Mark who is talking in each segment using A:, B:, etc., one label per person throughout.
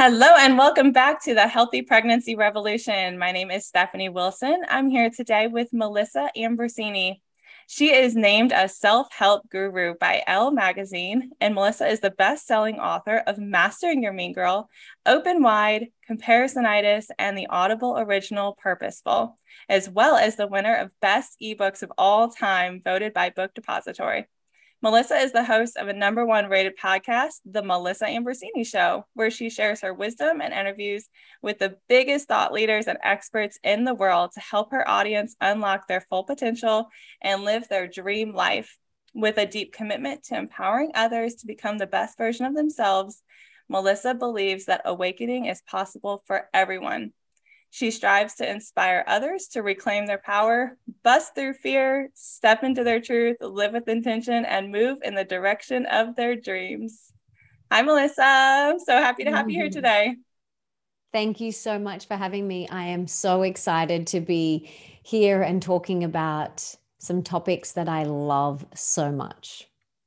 A: Hello and welcome back to the Healthy Pregnancy Revolution. My name is Stephanie Wilson. I'm here today with Melissa Ambrosini. She is named a self-help guru by Elle Magazine, and Melissa is the best-selling author of Mastering Your Mean Girl, Open Wide, Comparisonitis, and the Audible original Purposeful, as well as the winner of Best eBooks of All Time, voted by Book Depository. Melissa is the host of a #1 rated podcast, The Melissa Ambrosini Show, where she shares her wisdom and interviews with the biggest thought leaders and experts in the world to help her audience unlock their full potential and live their dream life. With a deep commitment to empowering others to become the best version of themselves, Melissa believes that awakening is possible for everyone. She strives to inspire others to reclaim their power, bust through fear, step into their truth, live with intention, and move in the direction of their dreams. Hi, Melissa. I'm so happy to have you here today.
B: Thank you so much for having me. I am so excited to be here and talking about some topics that I love so much.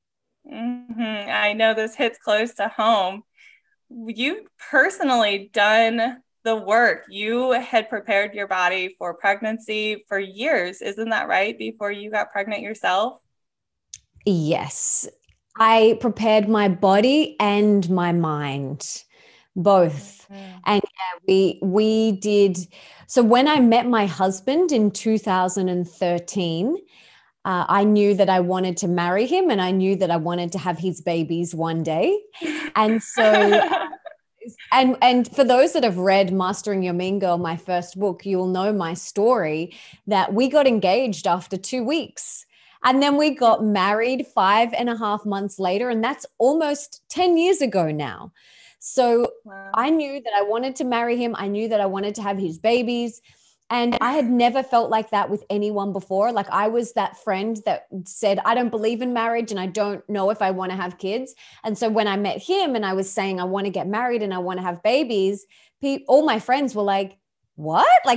A: I know this hits close to home. You've personally done the work. You had prepared your body for pregnancy for years. Isn't that right? Before you got pregnant yourself?
B: Yes, I prepared my body and my mind, both. And yeah, we did. So when I met my husband in 2013, I knew that I wanted to marry him and I knew that I wanted to have his babies one day. And so and for those that have read Mastering Your Mean Girl, my first book, you'll know my story that we got engaged after 2 weeks. And then we got married 5.5 months later. And that's almost 10 years ago now. So wow. I knew that I wanted to marry him. I knew that I wanted to have his babies. And I had never felt like that with anyone before. Like I was that friend that said, I don't believe in marriage and I don't know if I want to have kids. And so when I met him and I was saying, I want to get married and I want to have babies, all my friends were like, what? Like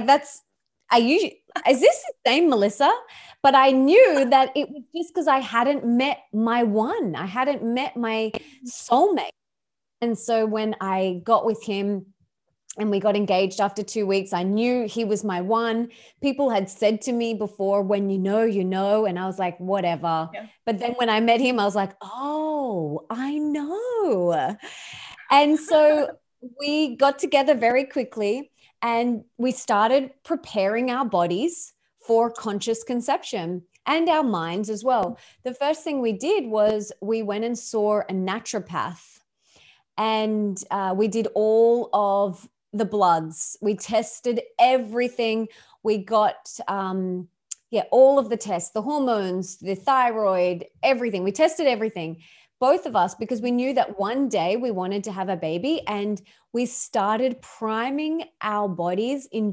B: is this the same Melissa? But I knew that it was just because I hadn't met my one. I hadn't met my soulmate. And so when I got with him, and we got engaged after 2 weeks, I knew he was my one. People had said to me before, when you know, you know. And I was like, whatever. Yeah. But then when I met him, I was like, oh, I know. And so we got together very quickly and we started preparing our bodies for conscious conception and our minds as well. The first thing we did was we went and saw a naturopath and we did all of the bloods. We tested everything. We got, all of the tests, the hormones, the thyroid, everything. We tested everything, both of us, because we knew that one day we wanted to have a baby, and we started priming our bodies in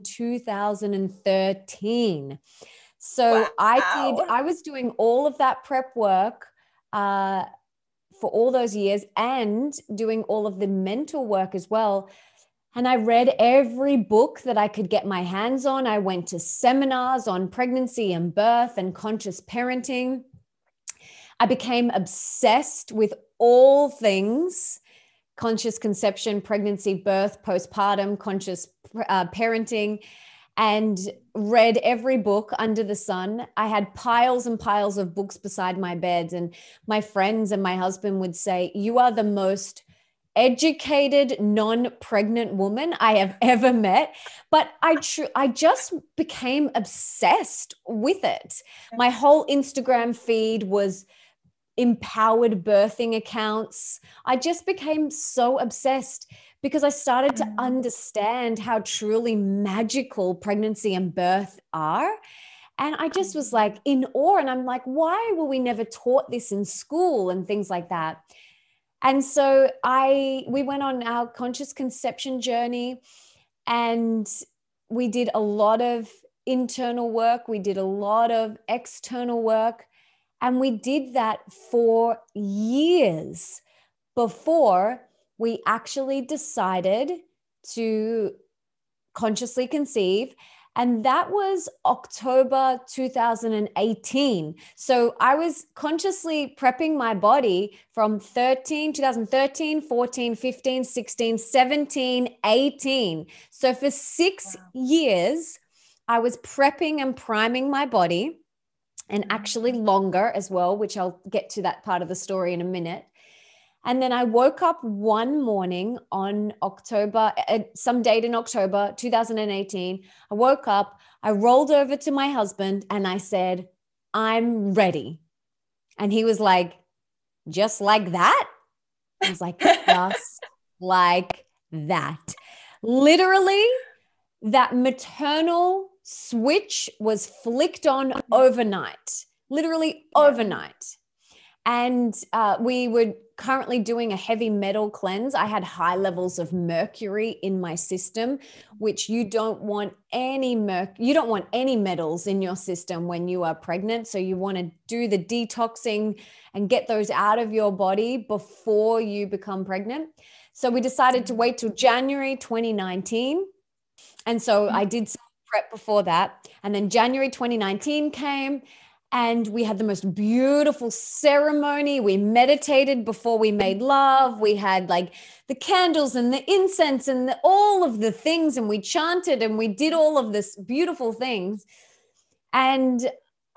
B: 2013. So wow. I was doing all of that prep work, for all those years and doing all of the mental work as well. And I read every book that I could get my hands on. I went to seminars on pregnancy and birth and conscious parenting. I became obsessed with all things conscious conception, pregnancy, birth, postpartum, conscious parenting, and read every book under the sun. I had piles and piles of books beside my bed, and my friends and my husband would say, you are the most educated, non-pregnant woman I have ever met. But I just became obsessed with it. My whole Instagram feed was empowered birthing accounts. I just became so obsessed because I started to understand how truly magical pregnancy and birth are. And I just was like in awe. And I'm like, why were we never taught this in school and things like that? And so we went on our conscious conception journey, and we did a lot of internal work. We did a lot of external work, and we did that for years before we actually decided to consciously conceive. And that was October 2018. So I was consciously prepping my body from 2013, 14, 15, 16, 17, 18. So for 6 years, I was prepping and priming my body, and actually longer as well, which I'll get to that part of the story in a minute. And then I woke up one morning on some date in October 2018. I woke up, I rolled over to my husband and I said, I'm ready. And he was like, just like that? I was like, just like that. Literally, that maternal switch was flicked on overnight, literally overnight. And we were currently doing a heavy metal cleanse. I had high levels of mercury in my system, which you don't want any metals in your system when you are pregnant. So you want to do the detoxing and get those out of your body before you become pregnant. So we decided to wait till January 2019. And so I did some prep before that. And then January 2019 came. And we had the most beautiful ceremony. We meditated before we made love. We had like the candles and the incense and all of the things. And we chanted and we did all of this beautiful things. And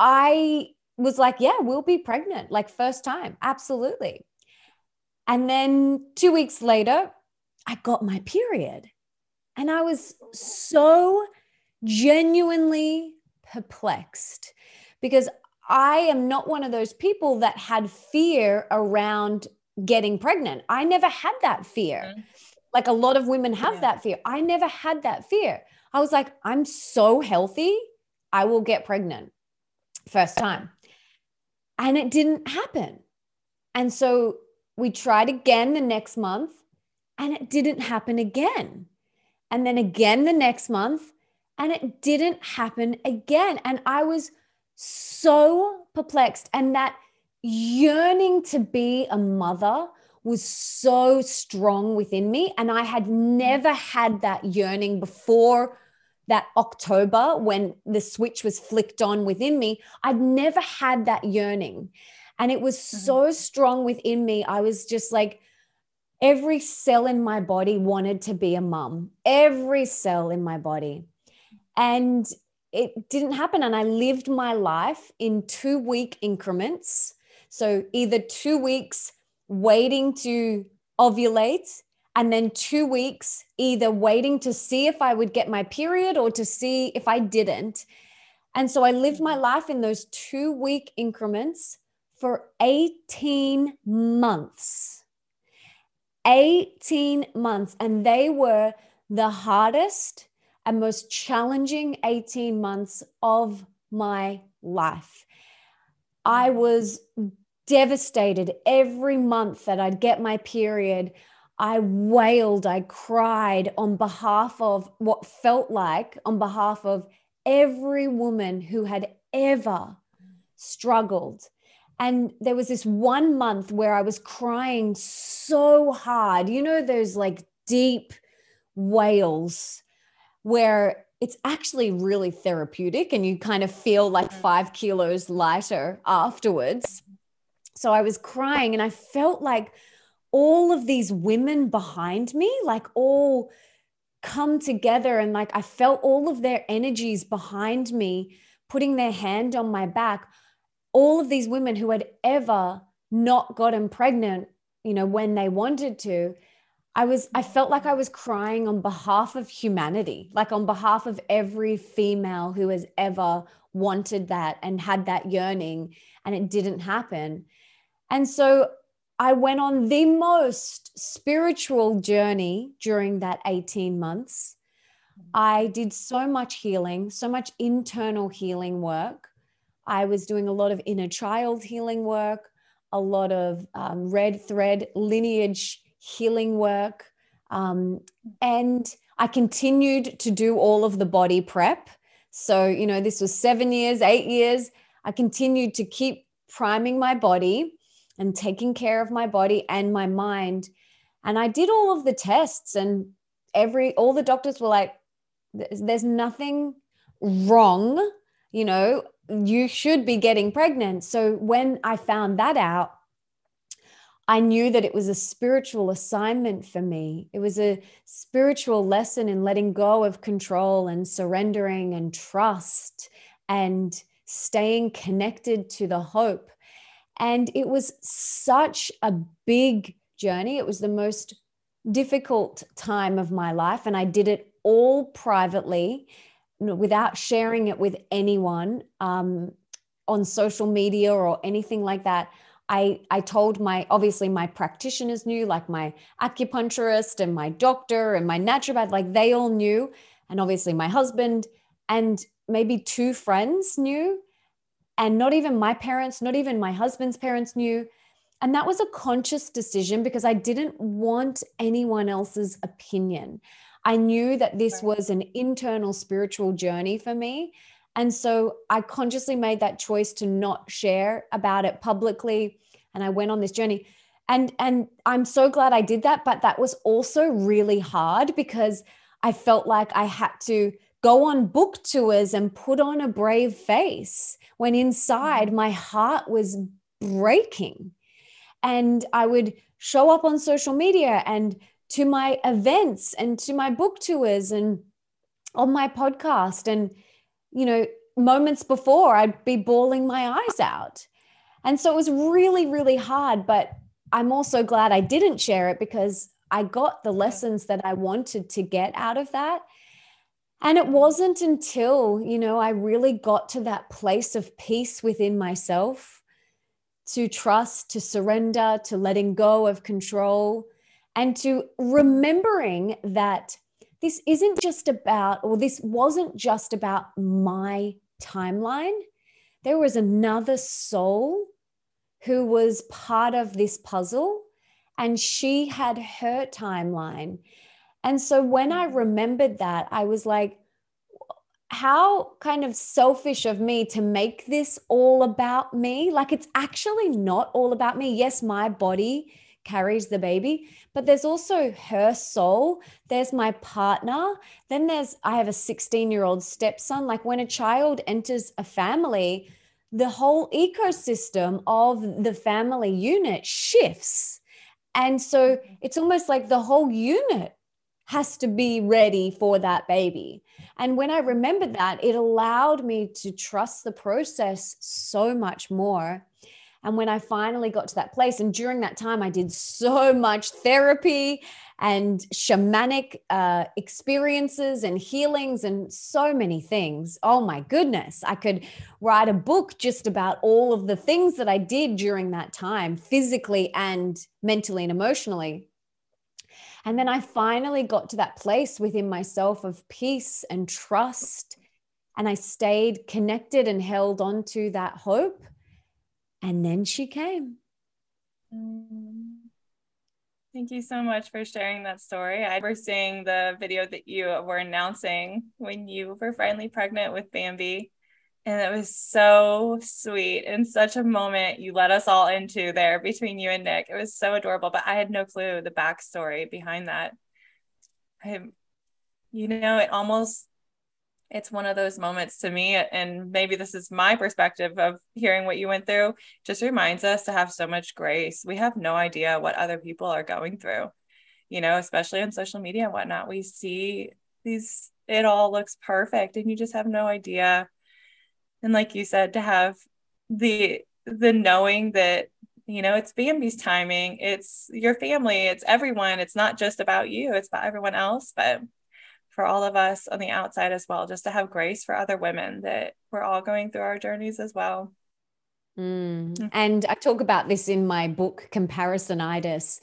B: I was like, yeah, we'll be pregnant, like first time. Absolutely. And then 2 weeks later, I got my period. And I was so genuinely perplexed because I am not one of those people that had fear around getting pregnant. I never had that fear. Like a lot of women have that fear. I never had that fear. I was like, I'm so healthy, I will get pregnant first time. And it didn't happen. And so we tried again the next month and it didn't happen again. And then again the next month and it didn't happen again. And I was so perplexed. And that yearning to be a mother was so strong within me. And I had never had that yearning before that October when the switch was flicked on within me. I'd never had that yearning. And it was so strong within me. I was just like, every cell in my body wanted to be a mom, every cell in my body. And it didn't happen. And I lived my life in 2-week increments. So either 2 weeks waiting to ovulate, and then 2 weeks either waiting to see if I would get my period or to see if I didn't. And so I lived my life in those 2-week increments for 18 months. 18 months. And they were the hardest and most challenging 18 months of my life. I was devastated every month that I'd get my period. I wailed, I cried on behalf of what felt like on behalf of every woman who had ever struggled. And there was this 1 month where I was crying so hard. You know, those like deep wails where it's actually really therapeutic and you kind of feel like 5 kilos lighter afterwards. So I was crying and I felt like all of these women behind me, like all come together, and like I felt all of their energies behind me, putting their hand on my back. All of these women who had ever not gotten pregnant, you know, when they wanted to, I felt like I was crying on behalf of humanity, like on behalf of every female who has ever wanted that and had that yearning, and it didn't happen. And so I went on the most spiritual journey during that 18 months. I did so much healing, so much internal healing work. I was doing a lot of inner child healing work, a lot of red thread lineage healing work. And I continued to do all of the body prep. So, you know, this was 7 years, 8 years. I continued to keep priming my body and taking care of my body and my mind. And I did all of the tests, and all the doctors were like, there's nothing wrong. You know, you should be getting pregnant. So when I found that out, I knew that it was a spiritual assignment for me. It was a spiritual lesson in letting go of control and surrendering and trust and staying connected to the hope. And it was such a big journey. It was the most difficult time of my life. And I did it all privately, without sharing it with anyone on social media or anything like that. I told obviously my practitioners knew, like my acupuncturist and my doctor and my naturopath, like they all knew. And obviously my husband and maybe 2 friends knew. And not even my parents, not even my husband's parents knew. And that was a conscious decision because I didn't want anyone else's opinion. I knew that this was an internal spiritual journey for me. And so I consciously made that choice to not share about it publicly. And I went on this journey. And I'm so glad I did that. But that was also really hard because I felt like I had to go on book tours and put on a brave face when inside my heart was breaking. And I would show up on social media and to my events and to my book tours and on my podcast. And, you know, moments before I'd be bawling my eyes out. And so it was really, really hard. But I'm also glad I didn't share it because I got the lessons that I wanted to get out of that. And it wasn't until, you know, I really got to that place of peace within myself, to trust, to surrender, to letting go of control, and to remembering that this isn't just about, or this wasn't just about my timeline. There was another soul who was part of this puzzle, and she had her timeline. And so when I remembered that, I was like, how kind of selfish of me to make this all about me. Like, it's actually not all about me. Yes, my body carries the baby, but there's also her soul. There's my partner. Then I have a 16-year-old stepson. Like, when a child enters a family, the whole ecosystem of the family unit shifts. And so it's almost like the whole unit has to be ready for that baby. And when I remembered that, it allowed me to trust the process so much more. And when I finally got to that place, and during that time, I did so much therapy and shamanic experiences and healings and so many things. Oh my goodness. I could write a book just about all of the things that I did during that time, physically and mentally and emotionally. And then I finally got to that place within myself of peace and trust. And I stayed connected and held on to that hope. And then she came.
A: Thank you so much for sharing that story. I remember seeing the video that you were announcing when you were finally pregnant with Bambi. And it was so sweet and such a moment you let us all into there between you and Nick. It was so adorable, but I had no clue the backstory behind that. It's one of those moments to me, and maybe this is my perspective of hearing what you went through, just reminds us to have so much grace. We have no idea what other people are going through, you know, especially on social media and whatnot. We see it all looks perfect and you just have no idea. And like you said, to have the knowing that, you know, it's Bambi's timing, it's your family, it's everyone. It's not just about you, it's about everyone else. But for all of us on the outside as well, just to have grace for other women, that we're all going through our journeys as well.
B: And I talk about this in my book, Comparisonitis.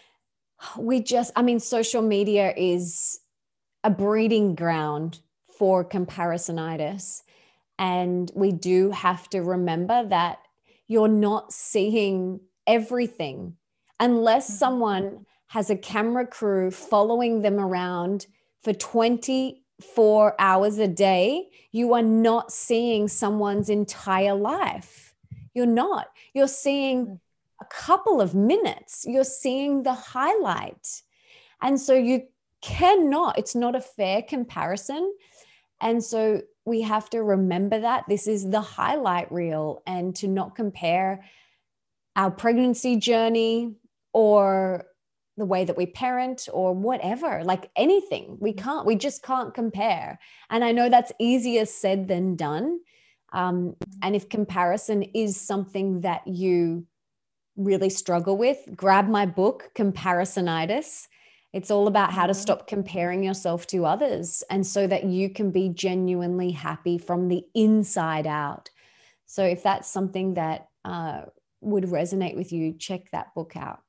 B: Social media is a breeding ground for comparisonitis. And we do have to remember that you're not seeing everything unless someone has a camera crew following them around for 24 hours a day. You are not seeing someone's entire life. You're not. You're seeing a couple of minutes. You're seeing the highlight. And so you cannot, it's not a fair comparison. And so we have to remember that this is the highlight reel, and to not compare our pregnancy journey or the way that we parent or whatever, like anything. We just can't compare. And I know that's easier said than done. And if comparison is something that you really struggle with, grab my book, Comparisonitis. It's all about how to stop comparing yourself to others, and so that you can be genuinely happy from the inside out. So if that's something that would resonate with you, check that book out.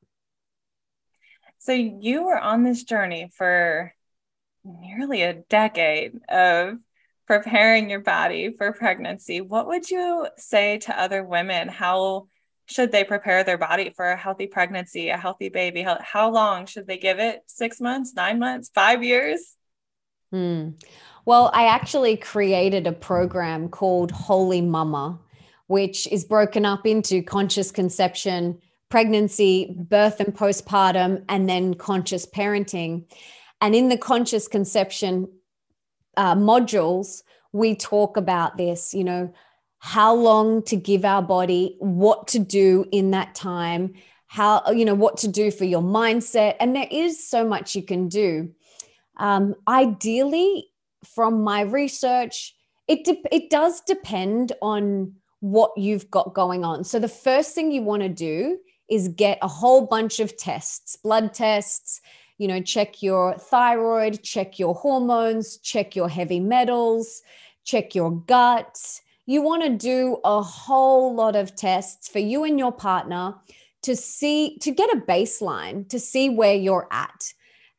A: So you were on this journey for nearly a decade of preparing your body for pregnancy. What would you say to other women? How should they prepare their body for a healthy pregnancy, a healthy baby? How long should they give it? 6 months, 9 months, 5 years?
B: Well, I actually created a program called Holy Mama, which is broken up into conscious conception, pregnancy, birth and postpartum, and then conscious parenting. And in the conscious conception modules, we talk about this, how long to give our body, what to do in that time, what to do for your mindset. And there is so much you can do. Ideally, from my research, it does depend on what you've got going on. So the first thing you want to do is get a whole bunch of tests, blood tests, check your thyroid, check your hormones, check your heavy metals, check your gut. You want to do a whole lot of tests for you and your partner to get a baseline, to see where you're at.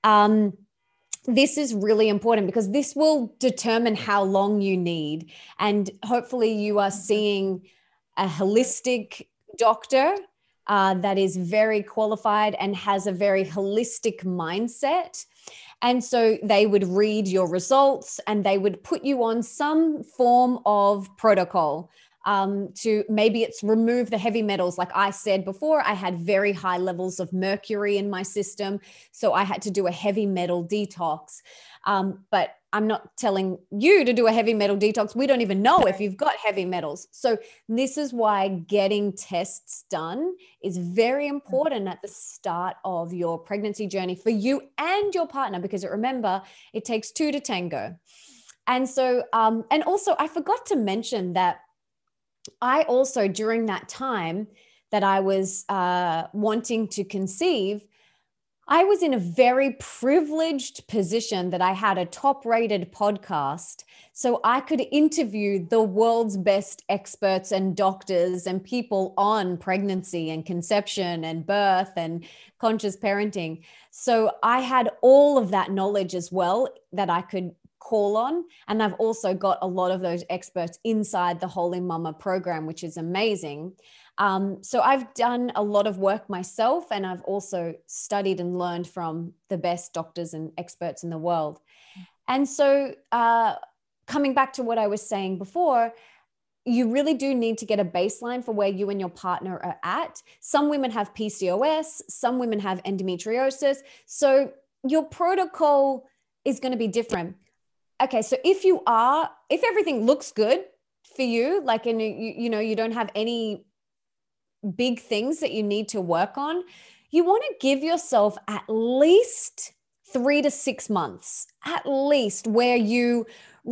B: This is really important because this will determine how long you need. And hopefully you are seeing a holistic doctor that is very qualified and has a very holistic mindset. And so they would read your results and they would put you on some form of protocol to maybe it's remove the heavy metals. Like I said before, I had very high levels of mercury in my system. So I had to do a heavy metal detox. But I'm not telling you to do a heavy metal detox. We don't even know if you've got heavy metals. So this is why getting tests done is very important at the start of your pregnancy journey for you and your partner, because remember, it takes two to tango. And so, and also I forgot to mention that I also, during that time that I was wanting to conceive, I was in a very privileged position that I had a top-rated podcast, so I could interview the world's best experts and doctors and people on pregnancy and conception and birth and conscious parenting. So I had all of that knowledge as well that I could call on. And I've also got a lot of those experts inside the Holy Mama program, which is amazing. So I've done a lot of work myself, and I've also studied and learned from the best doctors and experts in the world. And so coming back to what I was saying before, you really do need to get a baseline for where you and your partner are at. Some women have PCOS, some women have endometriosis. So your protocol is going to be different. Okay, so if everything looks good for you, like, and you don't have any big things that you need to work on, you want to give yourself at least 3 to 6 months, at least, where you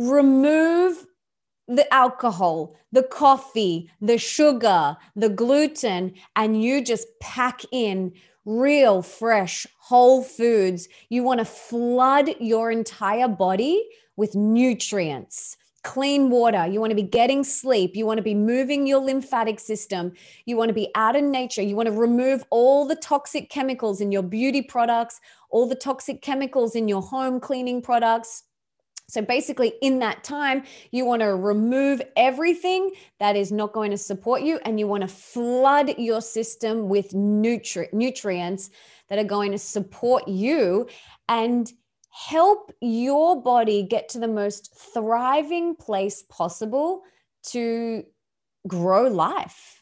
B: remove the alcohol, the coffee, the sugar, the gluten, and you just pack in real, fresh, whole foods. You want to flood your entire body with nutrients, clean water. You want to be getting sleep. You want to be moving your lymphatic system. You want to be out in nature. You want to remove all the toxic chemicals in your beauty products, all the toxic chemicals in your home cleaning products. So basically in that time, you want to remove everything that is not going to support you, and you want to flood your system with nutrients that are going to support you and help your body get to the most thriving place possible to grow life.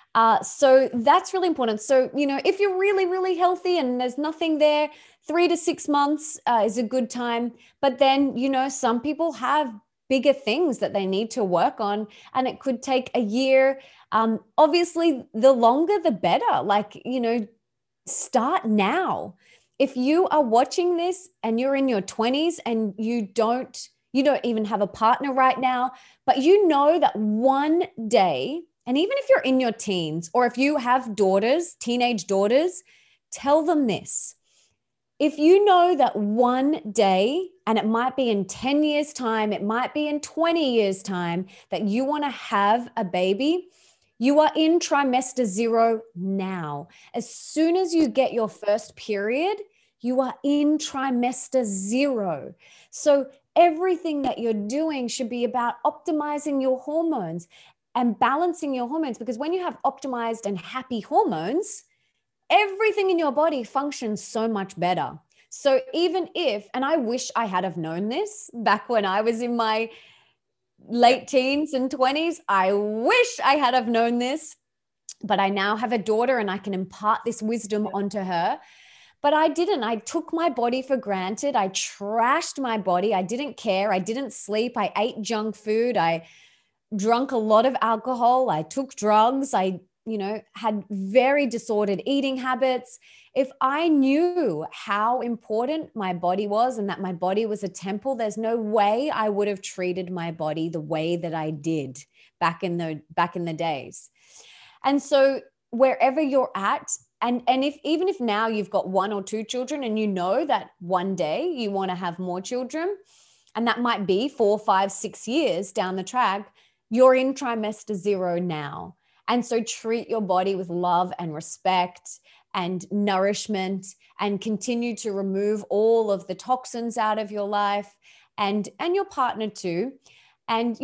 B: So that's really important. So, if you're really, really healthy and there's nothing there, 3 to 6 months is a good time. But then, some people have bigger things that they need to work on. And it could take a year. Obviously, the longer, the better. Like, start now. If you are watching this and you're in your 20s and you don't even have a partner right now, but you know that one day, and even if you're in your teens, or if you have daughters, teenage daughters, tell them this. If you know that one day, and it might be in 10 years' time, it might be in 20 years' time, that you want to have a baby, you are in trimester 0 now. As soon as you get your first period, you are in trimester 0. So everything that you're doing should be about optimizing your hormones and balancing your hormones, because when you have optimized and happy hormones, everything in your body functions so much better. So even if, and I wish I had have known this back when I was in my late teens and 20s, I wish I had have known this, but I now have a daughter and I can impart this wisdom onto her. But I didn't. I took my body for granted. I trashed my body. I didn't care. I didn't sleep. I ate junk food. I drank a lot of alcohol. I took drugs. I had very disordered eating habits. If I knew how important my body was and that my body was a temple, there's no way I would have treated my body the way that I did back in the days. And so wherever you're at, and even if now you've got 1 or 2 children and you know that one day you want to have more children, and that might be 4, 5, 6 years down the track, you're in trimester 0 now. And so treat your body with love and respect and nourishment, and continue to remove all of the toxins out of your life, and your partner too. And,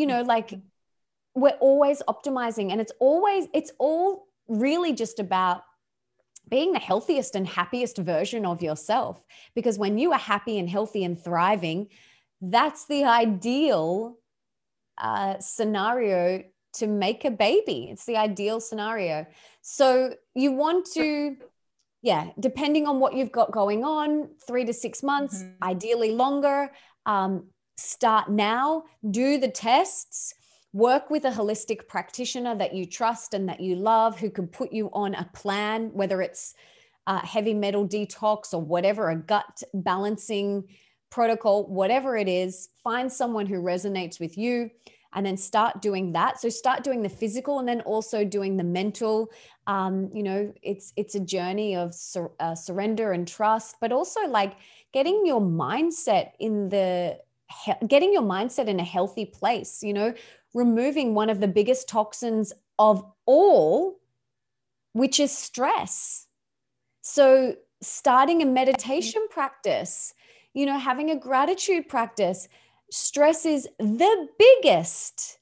B: we're always optimizing, and it's all really just about being the healthiest and happiest version of yourself. Because when you are happy and healthy and thriving, that's the ideal scenario to make a baby. It's the ideal scenario. So you want to, depending on what you've got going on, 3 to 6 months, ideally longer, start now, do the tests, work with a holistic practitioner that you trust and that you love, who can put you on a plan, whether it's heavy metal detox or whatever, a gut balancing protocol, whatever it is. Find someone who resonates with you, and then start doing that. So start doing the physical, and then also doing the mental. It's a journey of surrender and trust, but also like getting your mindset in a healthy place, removing one of the biggest toxins of all, which is stress. So starting a meditation practice, having a gratitude practice. Stress is the biggest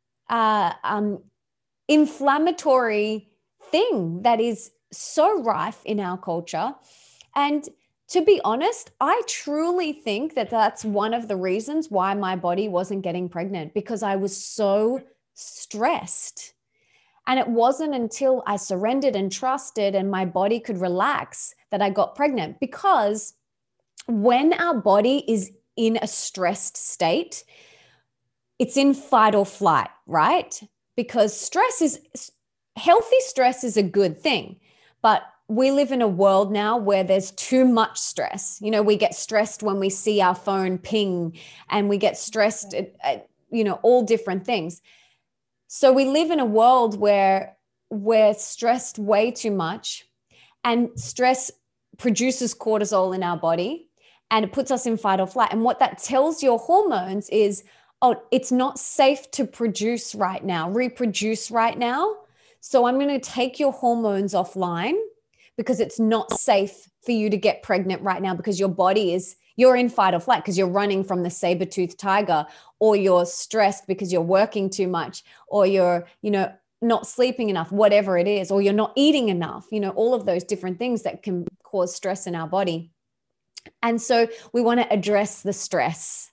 B: inflammatory thing that is so rife in our culture. And to be honest, I truly think that that's one of the reasons why my body wasn't getting pregnant, because I was so stressed. And it wasn't until I surrendered and trusted and my body could relax that I got pregnant. Because when our body is in a stressed state, it's in fight or flight, right? Because healthy stress is a good thing, but we live in a world now where there's too much stress. We get stressed when we see our phone ping, and we get stressed at all different things. So we live in a world where we're stressed way too much, and stress produces cortisol in our body, and it puts us in fight or flight. And what that tells your hormones is, it's not safe to reproduce right now. So I'm going to take your hormones offline, because it's not safe for you to get pregnant right now, because you're in fight or flight because you're running from the saber-toothed tiger, or you're stressed because you're working too much, or you're, not sleeping enough, whatever it is, or you're not eating enough, all of those different things that can cause stress in our body. And so we want to address the stress.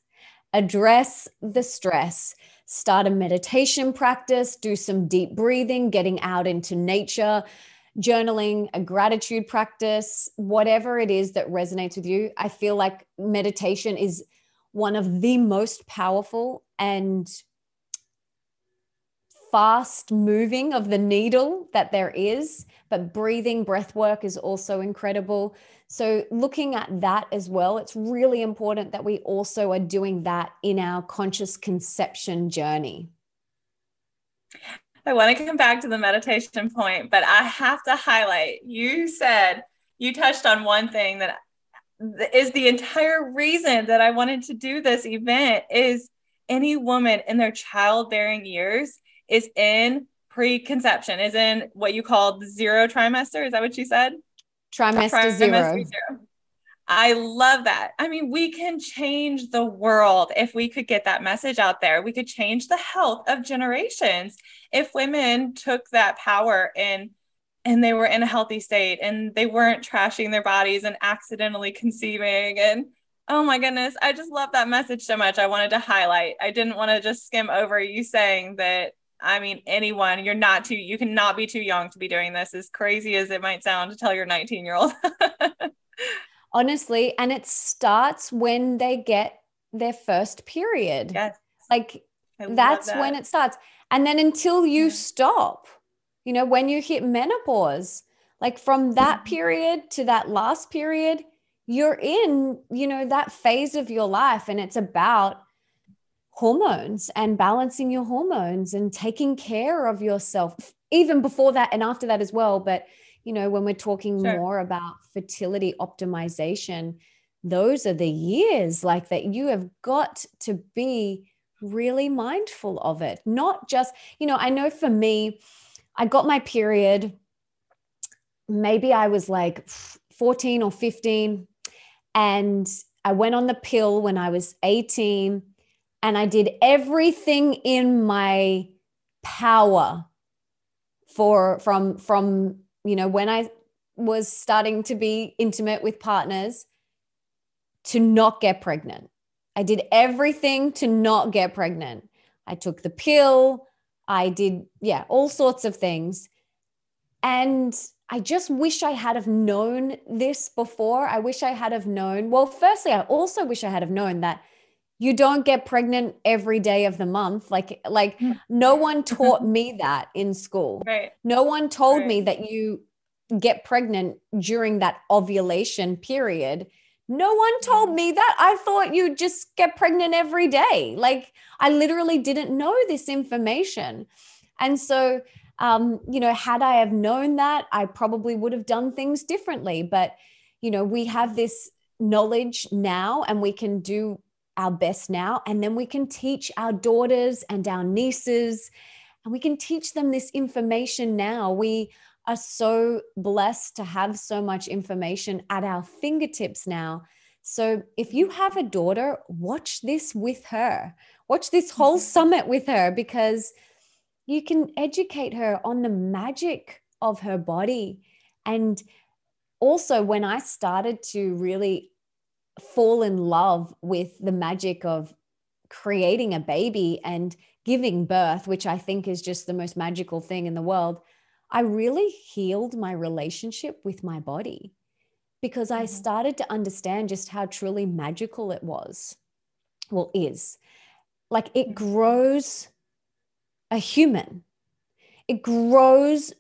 B: Start a meditation practice, do some deep breathing, getting out into nature, journaling, a gratitude practice, whatever it is that resonates with you. I feel like meditation is one of the most powerful and fast moving of the needle that there is, but breathing, breath work is also incredible. So looking at that as well, it's really important that we also are doing that in our conscious conception journey.
A: I want to come back to the meditation point, but I have to highlight, you touched on one thing that is the entire reason that I wanted to do this event is any woman in their childbearing years is in preconception, is in what you call the 0 trimester. Is that what you said?
B: Trimester zero.
A: I love that. I mean, we can change the world if we could get that message out there. We could change the health of generations if women took that power and they were in a healthy state and they weren't trashing their bodies and accidentally conceiving. And oh my goodness, I just love that message so much. I wanted to highlight. I didn't want to just skim over you saying that. I mean, anyone, you cannot be too young to be doing this, as crazy as it might sound to tell your 19-year-old.
B: Honestly, and it starts when they get their first period.
A: Yes.
B: Like that's when it starts. And then until you stop, you know, when you hit menopause, like from that period to that last period, you're in, you know, that phase of your life, and it's about hormones and balancing your hormones and taking care of yourself, even before that and after that as well. But you know, when we're talking more about fertility optimization, those are the years like that you have got to be really mindful of it. Not just, you know, I know for me, I got my period, maybe I was like 14 or 15, and I went on the pill when I was 18, and I did everything in my power from you know, when I was starting to be intimate with partners, to not get pregnant. I did everything to not get pregnant. I took the pill. I did, all sorts of things. And I just wish I had have known this before. I wish I had have known. Well, firstly, I also wish I had have known that you don't get pregnant every day of the month. Like no one taught me that in school.
A: Right.
B: No one told me that you get pregnant during that ovulation period. No one told me that. I thought you just get pregnant every day. Like I literally didn't know this information. And so, you know, had I have known that, I probably would have done things differently. But, you know, we have this knowledge now, and we can do our best now, and then we can teach our daughters and our nieces, and we can teach them this information now. We are so blessed to have so much information at our fingertips now. So if you have a daughter, watch this with her. Watch this whole summit with her, because you can educate her on the magic of her body. And also, when I started to really fall in love with the magic of creating a baby and giving birth, which I think is just the most magical thing in the world, I really healed my relationship with my body, because I started to understand just how truly magical it was. Well, is. Like it grows a human. It grows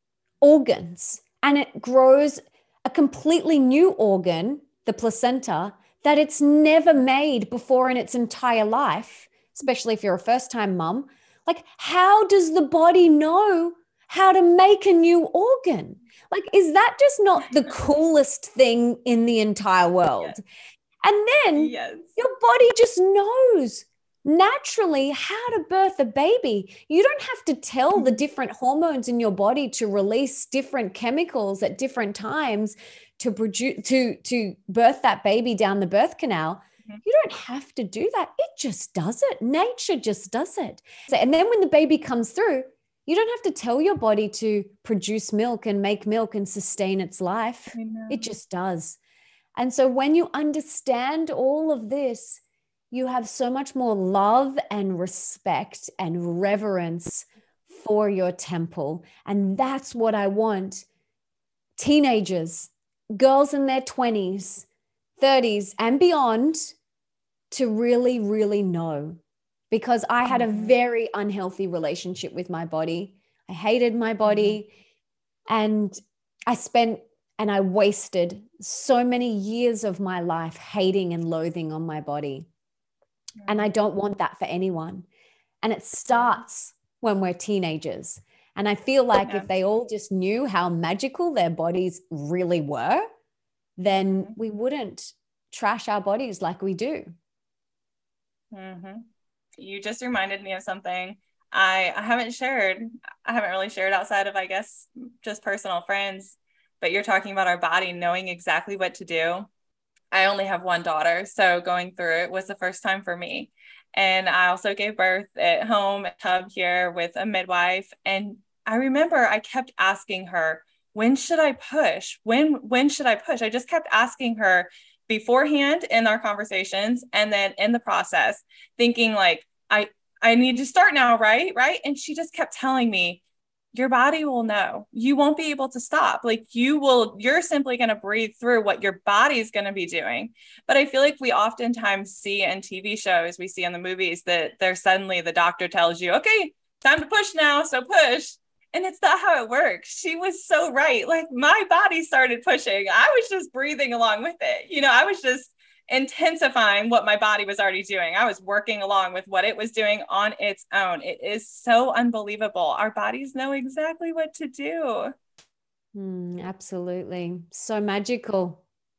B: organs, and it grows a completely new organ, the placenta, that it's never made before in its entire life, especially if you're a first-time mom. Like, how does the body know how to make a new organ? Like, is that just not the coolest thing in the entire world? Yes. And then your body just knows naturally how to birth a baby. You don't have to tell the different hormones in your body to release different chemicals at different times to produce to birth that baby down the birth canal. You don't have to do that. It just does it. Nature just does it. And then when the baby comes through, you don't have to tell your body to produce milk and make milk and sustain its life. It just does. And so when you understand all of this, you have so much more love and respect and reverence for your temple. And that's what I want teenagers, girls in their 20s, 30s, and beyond to really, really know. because I had a very unhealthy relationship with my body. I hated my body, and I wasted so many years of my life hating and loathing on my body. And I don't want that for anyone. And it starts when we're teenagers. And I feel like if they all just knew how magical their bodies really were, then we wouldn't trash our bodies like we do.
A: You just reminded me of something I haven't really shared outside of, I guess, just personal friends, but you're talking about our body knowing exactly what to do. I only have one daughter, so going through it was the first time for me. And I also gave birth at home at Hub here with a midwife. And I remember I kept asking her, when should I push? When should I push? I just kept asking her beforehand in our conversations, and then in the process, thinking like, I need to start now, right? Right. And she just kept telling me, your body will know. You won't be able to stop. Like you're simply going to breathe through what your body's going to be doing. But I feel like we oftentimes see in TV shows, we see in the movies that there's suddenly the doctor tells you, okay, time to push now. So push. And it's not how it works. She was so right. Like my body started pushing. I was just breathing along with it. I was just intensifying what my body was already doing. I was working along with what it was doing on its own. It is so unbelievable. Our bodies know exactly what to do.
B: Absolutely. So magical.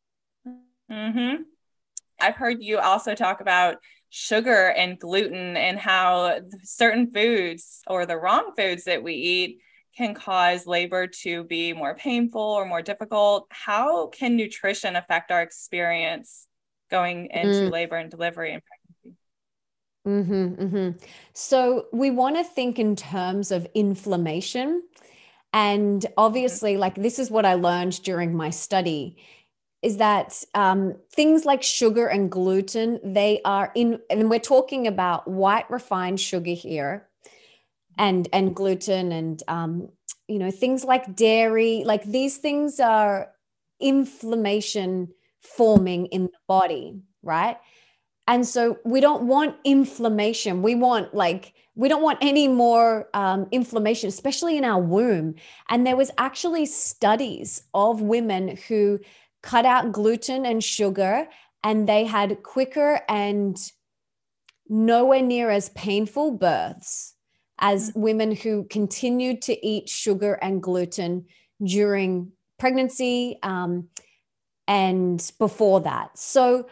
A: I've heard you also talk about sugar and gluten and how certain foods or the wrong foods that we eat can cause labor to be more painful or more difficult. How can nutrition affect our experience going into labor and delivery and
B: pregnancy? So we want to think in terms of inflammation. And obviously, like this is what I learned during my study, is that things like sugar and gluten, and we're talking about white refined sugar here, and gluten and, things like dairy, like these things are inflammation forming in the body, right? And so we don't want inflammation. We don't want any more inflammation, especially in our womb. And there was actually studies of women who cut out gluten and sugar, and they had quicker and nowhere near as painful births as women who continued to eat sugar and gluten during pregnancy and before that. So,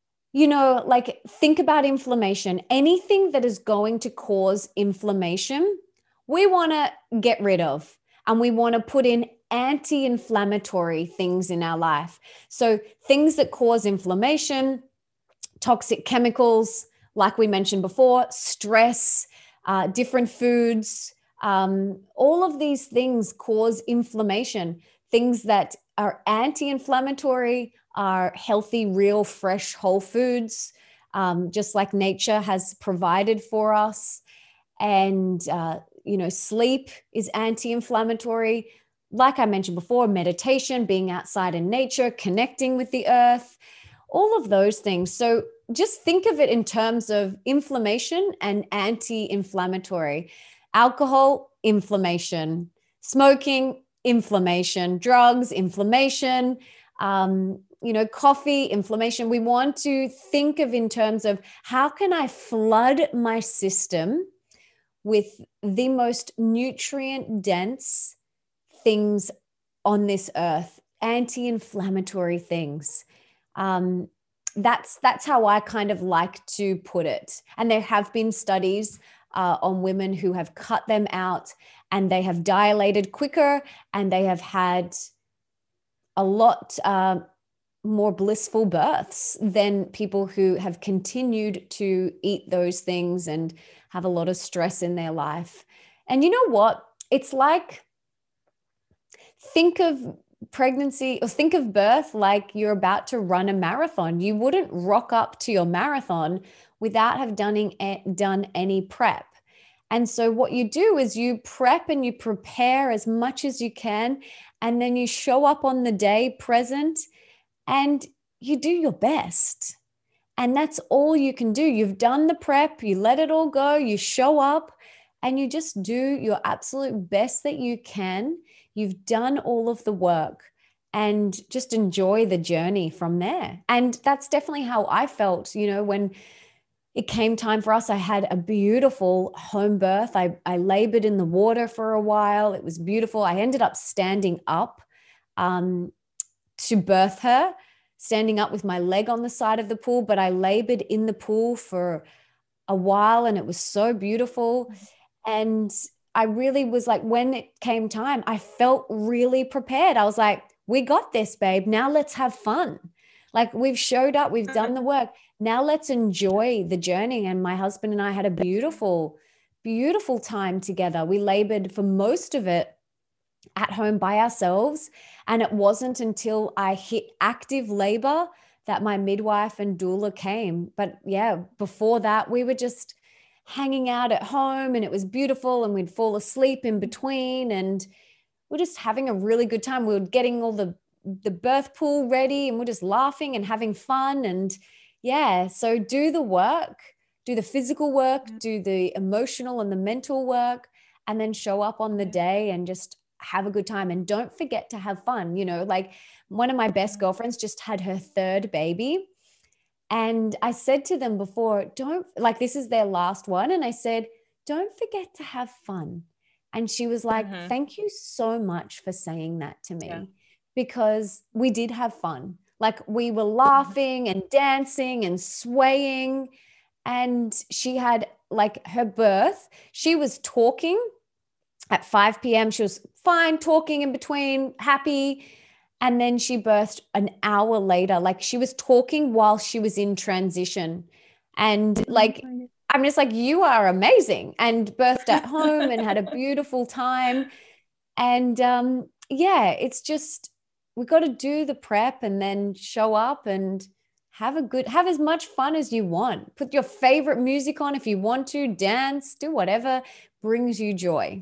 B: think about inflammation. Anything that is going to cause inflammation, we want to get rid of, and we want to put in anti-inflammatory things in our life. So things that cause inflammation, toxic chemicals, like we mentioned before, stress, different foods, all of these things cause inflammation. Things that are anti-inflammatory are healthy, real, fresh, whole foods, just like nature has provided for us. And, sleep is anti-inflammatory. Like I mentioned before, meditation, being outside in nature, connecting with the earth, all of those things. So just think of it in terms of inflammation and anti-inflammatory. Alcohol, inflammation. Smoking, inflammation. Drugs, inflammation. Coffee, inflammation. We want to think of in terms of how can I flood my system with the most nutrient dense things on this earth, anti-inflammatory things. That's how I kind of like to put it. And there have been studies on women who have cut them out, and they have dilated quicker, and they have had a lot more blissful births than people who have continued to eat those things and have a lot of stress in their life. And you know what? It's like, think of pregnancy or think of birth like you're about to run a marathon. You wouldn't rock up to your marathon without have done any prep. And so what you do is you prep and you prepare as much as you can, and then you show up on the day present and you do your best. And that's all you can do. You've done the prep, you let it all go, you show up, and you just do your absolute best that you can. You've done all of the work, and just enjoy the journey from there. And that's definitely how I felt, when it came time for us. I had a beautiful home birth. I labored in the water for a while. It was beautiful. I ended up standing up to birth her, standing up with my leg on the side of the pool, but I labored in the pool for a while, and it was so beautiful. And I really was like, when it came time, I felt really prepared. I was like, we got this, babe. Now let's have fun. Like, we've showed up, we've done the work. Now let's enjoy the journey. And my husband and I had a beautiful, beautiful time together. We labored for most of it at home by ourselves. And it wasn't until I hit active labor that my midwife and doula came. But yeah, before that, we were just hanging out at home, and it was beautiful, and we'd fall asleep in between, and we're just having a really good time. We were getting all the birth pool ready, and we're just laughing and having fun. And yeah, so do the work, do the physical work, do the emotional and the mental work, and then show up on the day and just have a good time. And don't forget to have fun. Like, one of my best girlfriends just had her third baby. And I said to them before, this is their last one. And I said, don't forget to have fun. And she was like, thank you so much for saying that to me, because we did have fun. Like, we were laughing and dancing and swaying. And she had, like, her birth, she was talking at 5 p.m. She was fine, talking in between, happy. And then she birthed an hour later. Like, she was talking while she was in transition. And like, I'm just like, you are amazing. And birthed at home and had a beautiful time. And it's just, we got to do the prep and then show up and have as much fun as you want. Put your favorite music on if you want to, dance, do whatever brings you joy.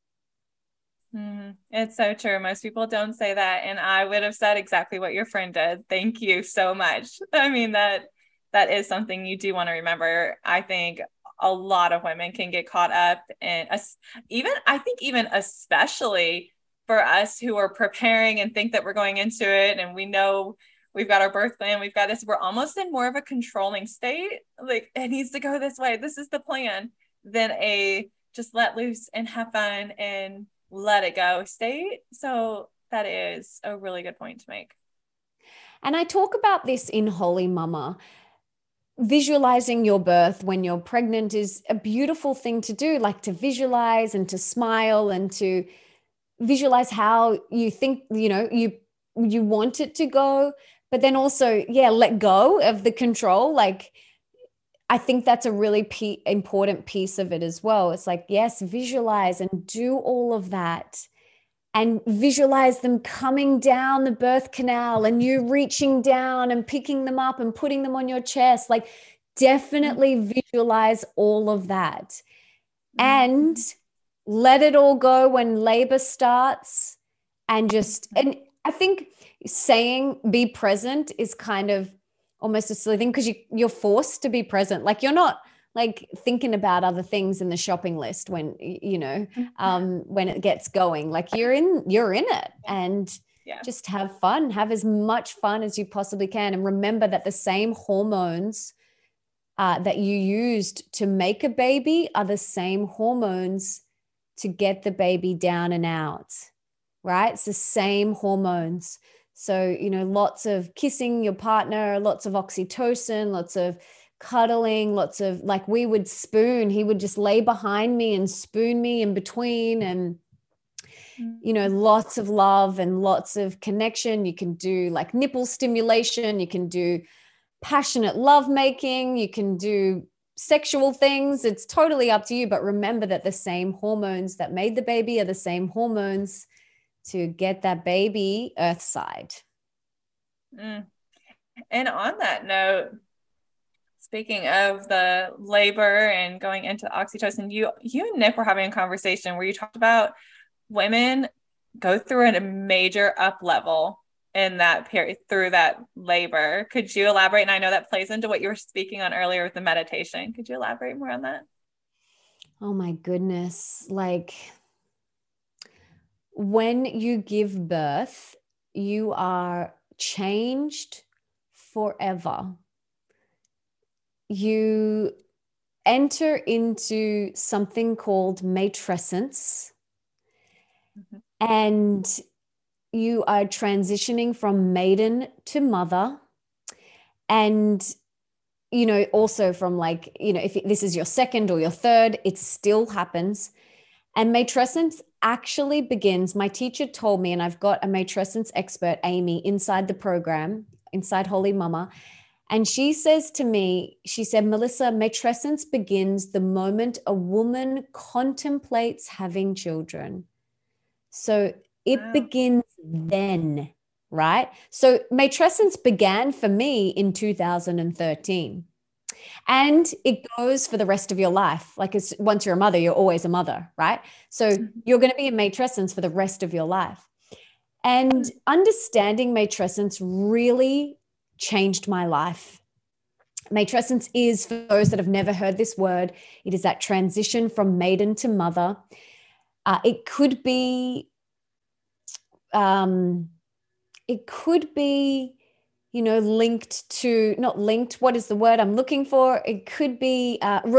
A: It's so true. Most people don't say that. And I would have said exactly what your friend did. Thank you so much. I mean, that is something you do want to remember. I think a lot of women can get caught up in, even especially for us who are preparing and think that we're going into it, and we know we've got our birth plan, we've got this, we're almost in more of a controlling state. Like, it needs to go this way, this is the plan, than a just let loose and have fun and let it go state. So that is a really good point to make.
B: And I talk about this in Holy Mama. Visualizing your birth when you're pregnant is a beautiful thing to do, like to visualize and to smile and to visualize how you think, you want it to go, but then also, let go of the control. Like, I think that's a really important piece of it as well. It's like, yes, visualize and do all of that, and visualize them coming down the birth canal and you reaching down and picking them up and putting them on your chest. Like, definitely visualize all of that and let it all go when labor starts. And I think saying be present is kind of almost a silly thing, because you're forced to be present. Like, you're not like thinking about other things in the shopping list when, when it gets going. Like, you're in it, and just have fun, have as much fun as you possibly can. And remember that the same hormones that you used to make a baby are the same hormones to get the baby down and out, right? It's the same hormones. So, lots of kissing your partner, lots of oxytocin, lots of cuddling, lots of, like, we would spoon, he would just lay behind me and spoon me in between, and, lots of love and lots of connection. You can do like nipple stimulation, you can do passionate love making, you can do sexual things. It's totally up to you. But remember that the same hormones that made the baby are the same hormones to get that baby earthside.
A: And on that note, speaking of the labor and going into oxytocin, you and Nick were having a conversation where you talked about women go through a major up level in that period through that labor. Could you elaborate? And I know that plays into what you were speaking on earlier with the meditation. Could you elaborate more on that?
B: Oh my goodness. Like when you give birth, you are changed forever. You enter into something called matrescence, mm-hmm. and you are transitioning from maiden to mother. And, you know, also from like, you know, if this is your second or your third, it still happens. And matrescence actually begins, my teacher told me, and I've got a matrescence expert, Amy, inside the program, inside Holy Mama. And she says to me, she said, Melissa, matrescence begins the moment a woman contemplates having children. So it begins then, right? So matrescence began for me in 2013. And it goes for the rest of your life. Like once you're a mother, you're always a mother, right? So you're going to be in matrescence for the rest of your life. And understanding matrescence really changed my life. Matrescence is, for those that have never heard this word, it is that transition from maiden to mother. It could be, you know, linked to, not linked, what is the word I'm looking for? It could be,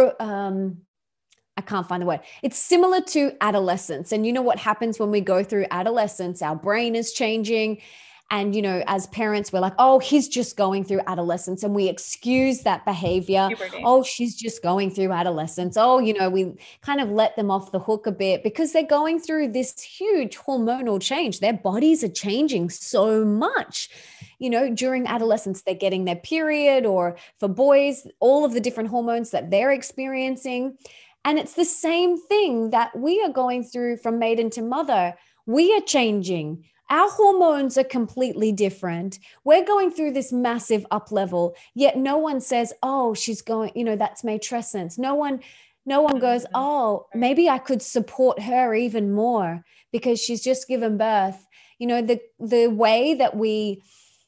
B: I can't find the word. It's similar to adolescence. And you know what happens when we go through adolescence? Our brain is changing. And, you know, as parents, we're like, oh, he's just going through adolescence. And we excuse that behavior. Puberty. Oh, she's just going through adolescence. Oh, you know, we kind of let them off the hook a bit because they're going through this huge hormonal change. Their bodies are changing so much. You know, during adolescence, they're getting their period, or for boys, all of the different hormones that they're experiencing. And it's the same thing that we are going through from maiden to mother. We are changing. Our hormones are completely different. We're going through this massive up level, yet no one says, oh, she's going, you know, that's matrescence. No one goes, oh, maybe I could support her even more because she's just given birth. You know, the way that we,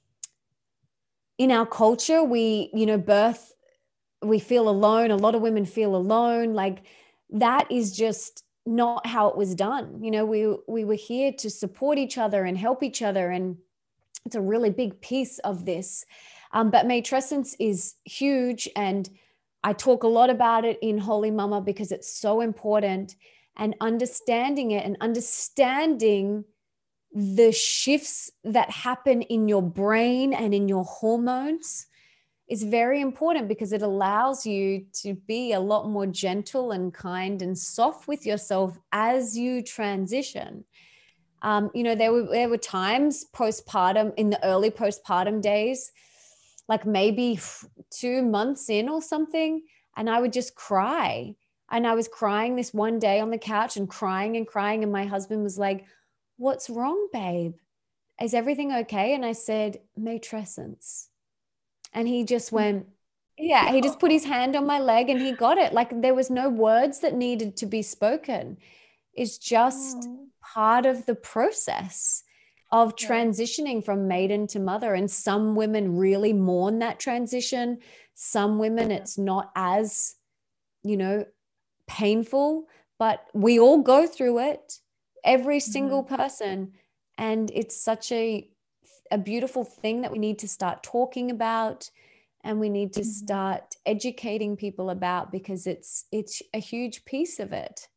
B: in our culture, we, you know, birth, we feel alone. A lot of women feel alone. Like that is just not how it was done. You know, we were here to support each other and help each other. And it's a really big piece of this. But matrescence is huge. And I talk a lot about it in Holy Mama because it's so important, and understanding it and understanding the shifts that happen in your brain and in your hormones is very important, because it allows you to be a lot more gentle and kind and soft with yourself as you transition. You know, there were times postpartum, in the early postpartum days, like maybe 2 months in or something, and I would just cry. And I was crying this one day on the couch and crying and crying. And my husband was like, what's wrong, babe? Is everything okay? And I said, matrescence. And he just went, yeah, he just put his hand on my leg and he got it. Like there was no words that needed to be spoken. It's just part of the process of transitioning from maiden to mother. And some women really mourn that transition. Some women, it's not as, you know, painful, but we all go through it, every single person. And it's such a beautiful thing that we need to start talking about, and we need to start educating people about, because it's a huge piece of it.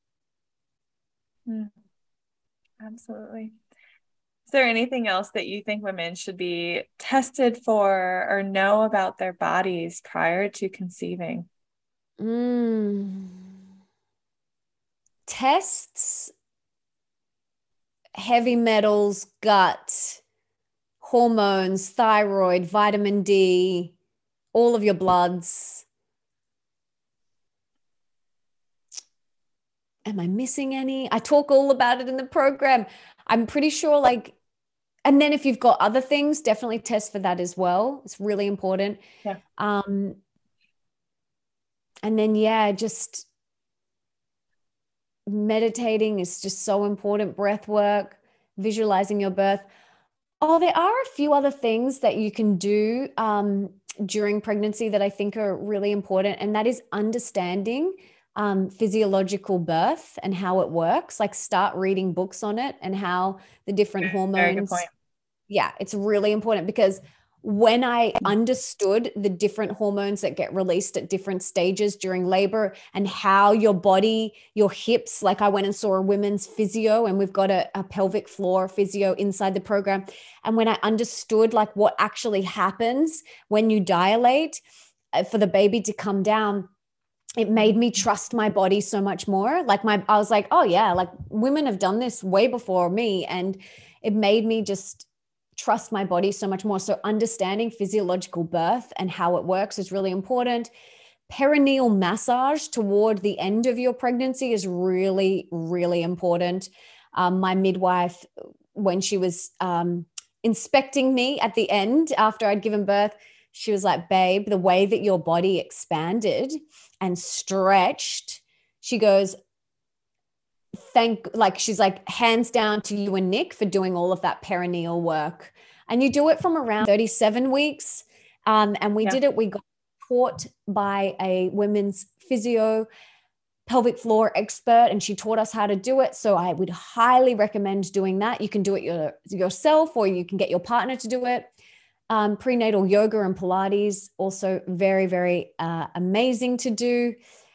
A: Absolutely. Is there anything else that you think women should be tested for or know about their bodies prior to conceiving?
B: Tests, heavy metals, gut, hormones, thyroid, vitamin D, all of your bloods. Am I missing any? I talk all about it in the program. I'm pretty sure, like, and then if you've got other things, definitely test for that as well. It's really important.
A: Yeah.
B: And then, yeah, just meditating is just so important. Breath work, visualizing your birth. Oh, there are a few other things that you can do during pregnancy that I think are really important, and that is understanding physiological birth and how it works. Like, start reading books on it and how the different
A: Very good point.
B: hormones. Yeah, it's really important because when I understood the different hormones that get released at different stages during labor and how your body, your hips, like I went and saw a women's physio, and we've got a pelvic floor physio inside the program. And when I understood like what actually happens when you dilate for the baby to come down, it made me trust my body so much more. I was like, oh yeah, like women have done this way before me. And it made me just trust my body so much more. So understanding physiological birth and how it works is really important. Perineal massage toward the end of your pregnancy is really, really important. My midwife, when she was inspecting me at the end after I'd given birth, she was like, babe, the way that your body expanded and stretched, she goes, she's like, hands down to you and Nick for doing all of that perineal work. And you do it from around 37 weeks. And we did it. We got taught by a women's physio, pelvic floor expert, and she taught us how to do it. So I would highly recommend doing that. You can do it yourself, or you can get your partner to do it. Prenatal yoga and Pilates, also very, very amazing to do.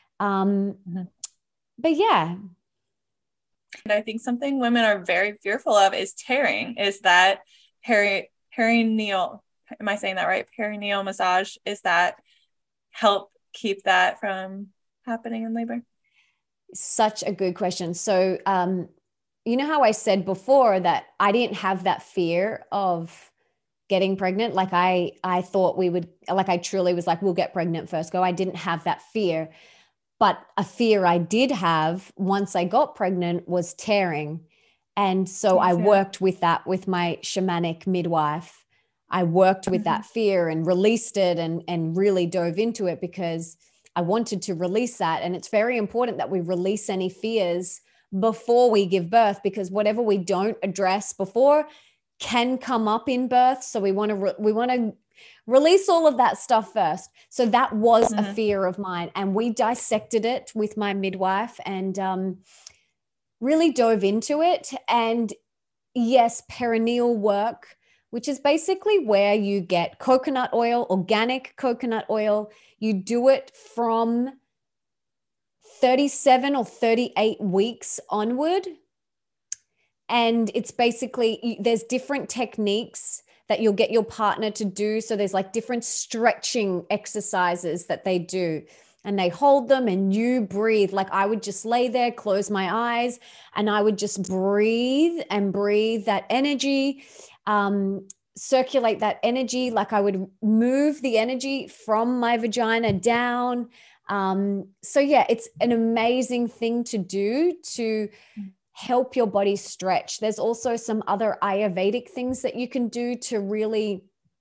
B: But yeah.
A: And I think something women are very fearful of is tearing, is that perineal, am I saying that right? Perineal massage, is that help keep that from happening in labor?
B: Such a good question. So, you know how I said before that I didn't have that fear of getting pregnant? Like I thought we would, like I truly was like, we'll get pregnant first go. I didn't have that fear. But a fear I did have once I got pregnant was tearing. And so I worked with that with my shamanic midwife. I worked with that fear and released it and really dove into it because I wanted to release that. And it's very important that we release any fears before we give birth, because whatever we don't address before can come up in birth. So we want to release all of that stuff first. So that was a fear of mine. And we dissected it with my midwife and really dove into it. And yes, perineal work, which is basically where you get coconut oil, organic coconut oil. You do it from 37 or 38 weeks onward. And it's basically, there's different techniques that you'll get your partner to do. So there's like different stretching exercises that they do, and they hold them and you breathe. Like I would just lay there, close my eyes, and I would just breathe and breathe that energy, circulate that energy. Like I would move the energy from my vagina down. So yeah, it's an amazing thing to do to help your body stretch. There's also some other Ayurvedic things that you can do to really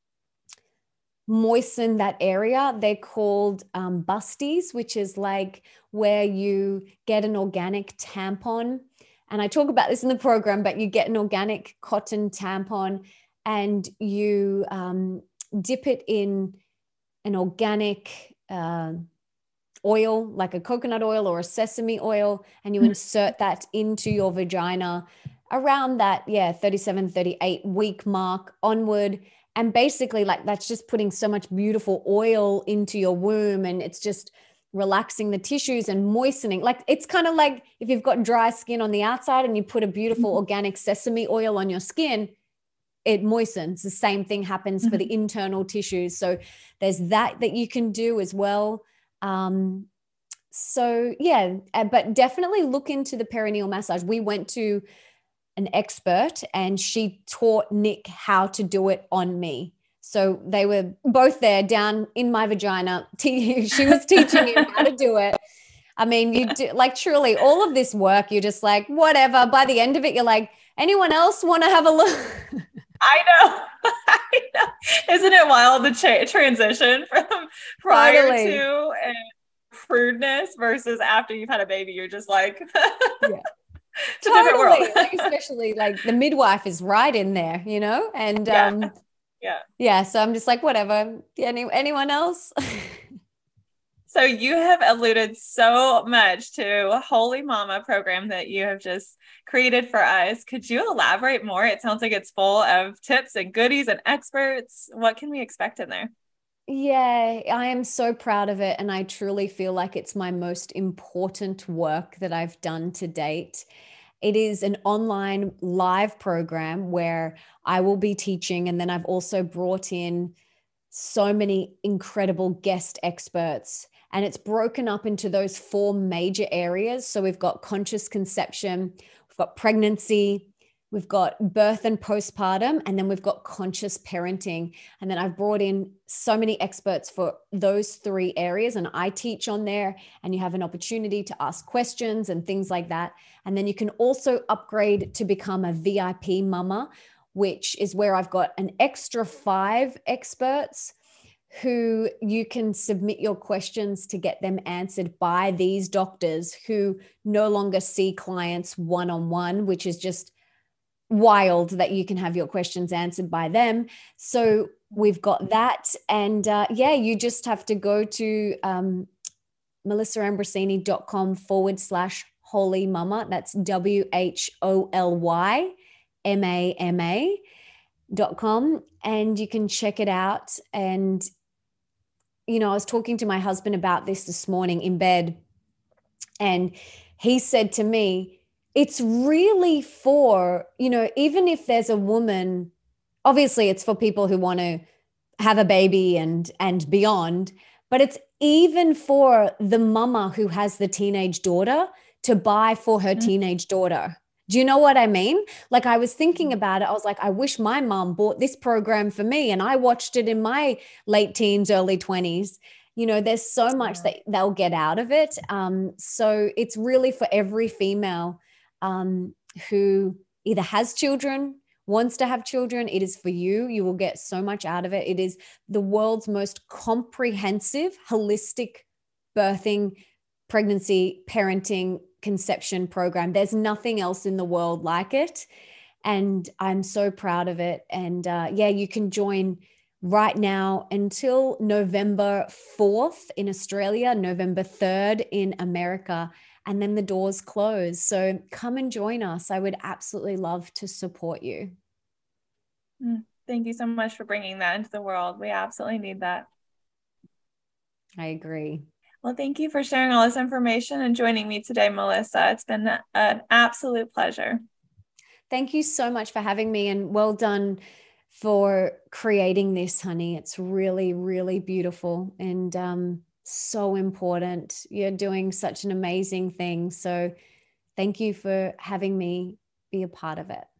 B: moisten that area. They're called busties, which is like where you get an organic tampon. And I talk about this in the program, but you get an organic cotton tampon and you dip it in an organic oil, like a coconut oil or a sesame oil, and you insert that into your vagina around that 37 38 week mark onward. And basically, like, that's just putting so much beautiful oil into your womb, and it's just relaxing the tissues and moistening. Like, it's kind of like if you've got dry skin on the outside and you put a beautiful organic sesame oil on your skin, it moistens. The same thing happens for the internal tissues. So there's that you can do as well. So yeah, but definitely look into the perineal massage. We went to an expert and she taught Nick how to do it on me. So they were both there down in my vagina. She was teaching him how to do it. I mean, you do, like, truly all of this work, you're just like, whatever. By the end of it, you're like, anyone else want to have a look?
A: I know. I know. Isn't it wild, the transition from prior to and prudeness versus after you've had a baby? You're just like,
B: yeah.
A: It's a different world.
B: Totally. Like, especially like the midwife is right in there, you know? And
A: Yeah. Yeah.
B: yeah, so I'm just like, whatever. Anyone else?
A: So you have alluded so much to Holy Mama program that you have just created for us. Could you elaborate more? It sounds like it's full of tips and goodies and experts. What can we expect in there?
B: Yeah, I am so proud of it. And I truly feel like it's my most important work that I've done to date. It is an online live program where I will be teaching. And then I've also brought in so many incredible guest experts. And it's broken up into those four major areas. So we've got conscious conception, we've got pregnancy, we've got birth and postpartum, and then we've got conscious parenting. And then I've brought in so many experts for those three areas. And I teach on there, and you have an opportunity to ask questions and things like that. And then you can also upgrade to become a VIP mama, which is where I've got an extra 5 experts who you can submit your questions to get them answered by these doctors who no longer see clients one-on-one, which is just wild that you can have your questions answered by them. So we've got that. And yeah, you just have to go to melissaambrosini.com/holy mama. That's WHOLYMAMA.com. And you can check it out. And, you know, I was talking to my husband about this morning in bed, and he said to me, it's really for, you know, even if there's a woman, obviously it's for people who want to have a baby and beyond, but it's even for the mama who has the teenage daughter to buy for her teenage daughter. Do you know what I mean? Like, I was thinking about it. I was like, I wish my mom bought this program for me and I watched it in my late teens, early 20s. You know, there's so much that they'll get out of it. So it's really for every female who either has children, wants to have children. It is for you. You will get so much out of it. It is the world's most comprehensive, holistic birthing, pregnancy, parenting, conception program. There's nothing else in the world like it. And I'm so proud of it. And yeah, you can join right now until November 4th in Australia, November 3rd in America, and then the doors close. So come and join us. I would absolutely love to support you.
A: Thank you so much for bringing that into the world. We absolutely need that.
B: I agree.
A: Well, thank you for sharing all this information and joining me today, Melissa. It's been an absolute pleasure.
B: Thank you so much for having me, and well done for creating this, honey. It's really, really beautiful and so important. You're doing such an amazing thing. So thank you for having me be a part of it.